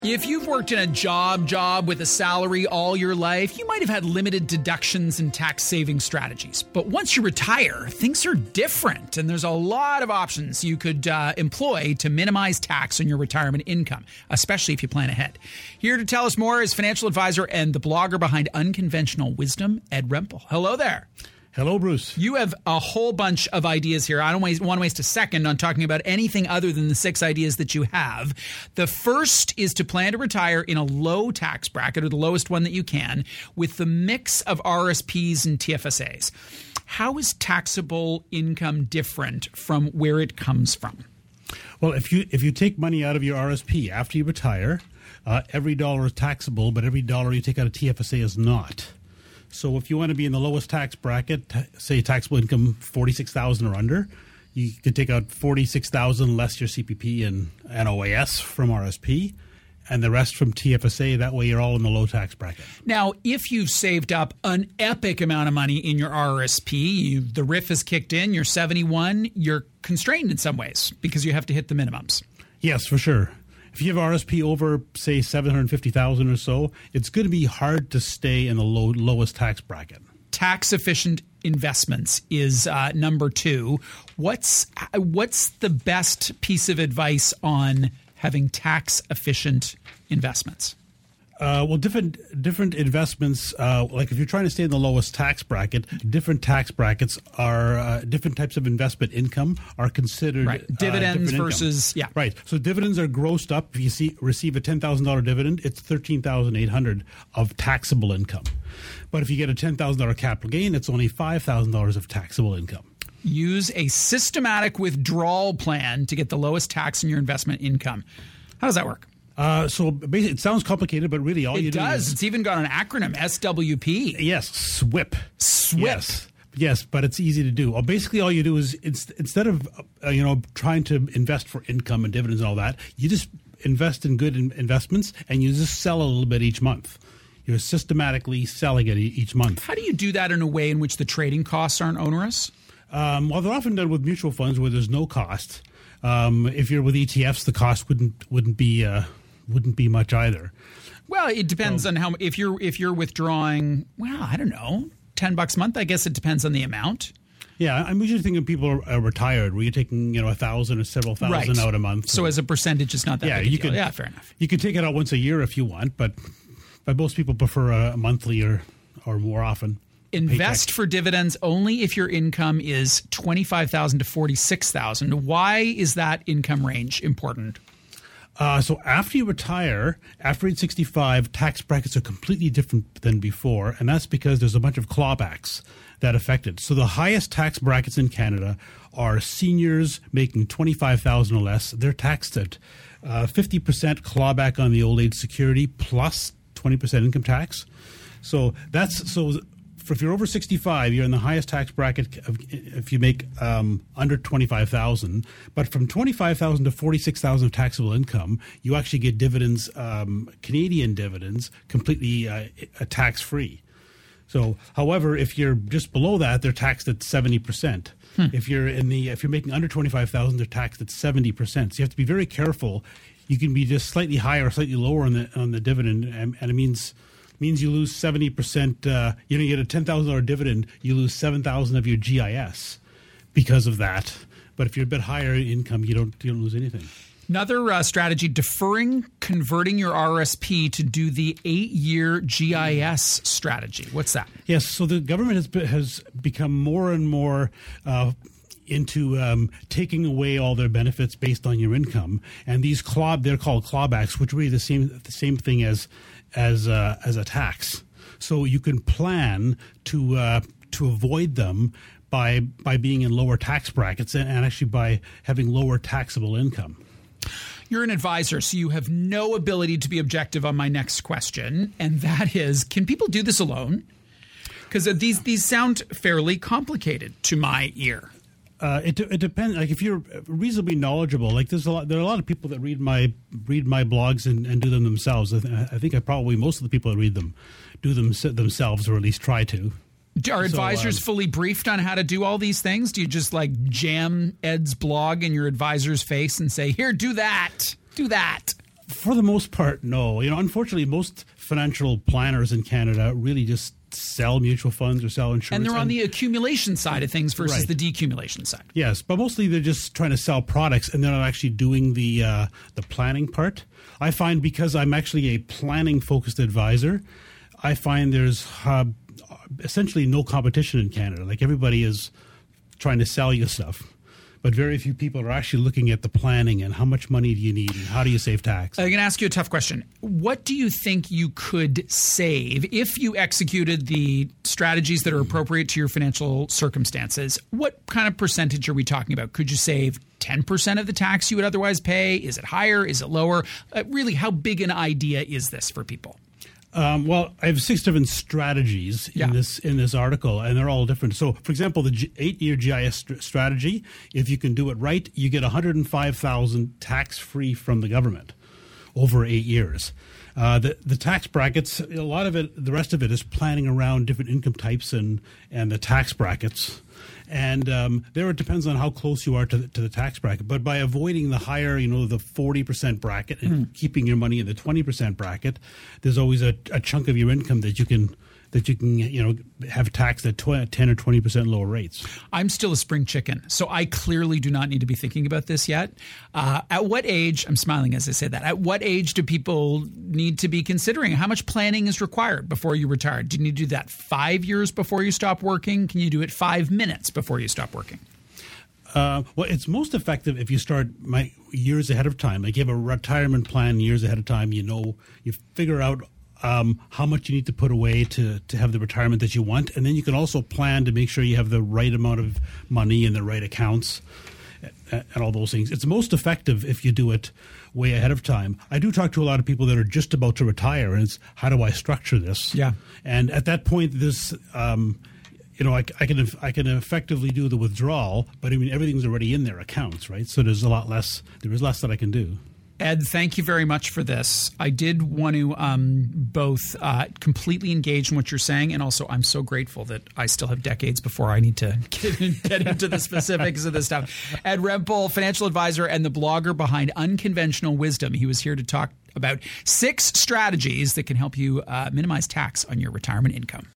If you've worked in a job with a salary all your life, you might have had limited deductions and tax saving strategies. But once you retire, things are different, and there's a lot of options you could employ to minimize tax on your retirement income, especially if you plan ahead. Here to tell us more is financial advisor and the blogger behind Unconventional Wisdom, Ed Rempel. Hello there. Hello, Bruce. You have a whole bunch of ideas here. I don't want to waste a second on talking about anything other than the 6 ideas that you have. The first is to plan to retire in a low tax bracket, or the lowest one that you can, with the mix of RSPs and TFSAs. How is taxable income different from where it comes from? Well, if you take money out of your RSP after you retire, every dollar is taxable, but every dollar you take out of TFSA is not. So if you want to be in the lowest tax bracket, say taxable income $46,000 or under, you could take out $46,000 less your CPP and OAS from RSP, and the rest from TFSA. That way you're all in the low tax bracket. Now, if you've saved up an epic amount of money in your RSP, the RIF has kicked in, you're 71, you're constrained in some ways because you have to hit the minimums. Yes, for sure. If you have RSP over, say, $750,000 or so, it's going to be hard to stay in the lowest tax bracket. Tax-efficient investments is number 2. What's the best piece of advice on having tax-efficient investments? Well, different investments, like if you're trying to stay in the lowest tax bracket, different tax brackets are different types of investment income are considered right. Dividends versus income. Right. So dividends are grossed up. If you receive a $10,000 dividend, it's $13,800 of taxable income. But if you get a $10,000 capital gain, it's only $5,000 of taxable income. Use a systematic withdrawal plan to get the lowest tax in your investment income. How does that work? So basically, it sounds complicated, but really all you do is... It's even got an acronym, SWP. Yes, SWIP. SWIP. Yes, but it's easy to do. Well, basically, all you do is instead of trying to invest for income and dividends and all that, you just invest in good investments and you just sell a little bit each month. You're systematically selling it each month. How do you do that in a way in which the trading costs aren't onerous? Well, they're often done with mutual funds where there's no cost. If you're with ETFs, the cost wouldn't be much either. Well, it depends on how. If you're withdrawing, well, I don't know, $10 a month. I guess it depends on the amount. Yeah, I'm usually thinking people are retired, where you're taking 1,000 or several thousand out a month. So as a percentage, it's not that big a deal. Yeah, fair enough. You could take it out once a year if you want, but most people prefer a monthly or more often. Invest for dividends only if your income is $25,000 to $46,000. Why is that income range important? So after you retire, after age 65, tax brackets are completely different than before, and that's because there's a bunch of clawbacks that affect it. So the highest tax brackets in Canada are seniors making $25,000 or less. They're taxed at 50% clawback on the old age security plus 20% income tax. So if you're over 65, you're in the highest tax bracket if you make under $25,000. But from $25,000 to $46,000 of taxable income, you actually get dividends, Canadian dividends, completely tax-free. So, however, if you're just below that, they're taxed at 70%. If you're making under $25,000, they're taxed at 70%. So you have to be very careful. You can be just slightly higher or slightly lower on the dividend, and it means you lose 70%. You get a $10,000 dividend, you lose $7,000 of your GIS because of that. But if you're a bit higher income, you don't lose anything. Another strategy: converting your RSP to do the 8-year GIS strategy. What's that? Yes, so the government has become more and more into taking away all their benefits based on your income, and they're called clawbacks, which are really the same thing as a tax. So you can plan to avoid them by being in lower tax brackets and actually by having lower taxable income. You're an advisor, so you have no ability to be objective on my next question, and that is, can people do this alone? Because these sound fairly complicated to my ear. It depends. Like if you're reasonably knowledgeable, like there are a lot of people that read my blogs and do them themselves. I think most of the people that read them do them themselves, or at least try to. Are advisors fully briefed on how to do all these things? Do you just jam Ed's blog in your advisor's face and say, "Here, do that"? For the most part, no. Unfortunately, most financial planners in Canada really just sell mutual funds or sell insurance. And they're on the accumulation side of things versus Right. the decumulation side. Yes, but mostly they're just trying to sell products and they're not actually doing the planning part. I find because I'm actually a planning-focused advisor, I find there's essentially no competition in Canada. Like everybody is trying to sell you stuff. But very few people are actually looking at the planning and how much money do you need and how do you save tax. I'm going to ask you a tough question. What do you think you could save if you executed the strategies that are appropriate to your financial circumstances? What kind of percentage are we talking about? Could you save 10% of the tax you would otherwise pay? Is it higher? Is it lower? Really, how big an idea is this for people? Well, I have 6 different strategies in this article, and they're all different. So, for example, the 8-year GIS strategy, if you can do it right, you get $105,000 tax-free from the government over 8 years. The tax brackets, a lot of it, the rest of it is planning around different income types and the tax brackets. And there it depends on how close you are to the tax bracket. But by avoiding the higher, the 40% bracket and keeping your money in the 20% bracket, there's always a chunk of your income that you can have taxed at 10 or 20% lower rates. I'm still a spring chicken, so I clearly do not need to be thinking about this yet. At what age, I'm smiling as I say that, at what age do people need to be considering how much planning is required before you retire? Do you need to do that 5 years before you stop working? Can you do it 5 minutes before you stop working? Well, it's most effective if you start years ahead of time. Like you have a retirement plan years ahead of time. You figure out how much you need to put away to have the retirement that you want. And then you can also plan to make sure you have the right amount of money in the right accounts and all those things. It's most effective if you do it way ahead of time. I do talk to a lot of people that are just about to retire, and it's how do I structure this? Yeah. And at that point, this I can effectively do the withdrawal, but everything's already in their accounts, right? So there is less that I can do. Ed, thank you very much for this. I did want to both completely engage in what you're saying, and also I'm so grateful that I still have decades before I need to get into the specifics of this stuff. Ed Rempel, financial advisor and the blogger behind Unconventional Wisdom. He was here to talk about 6 strategies that can help you minimize tax on your retirement income.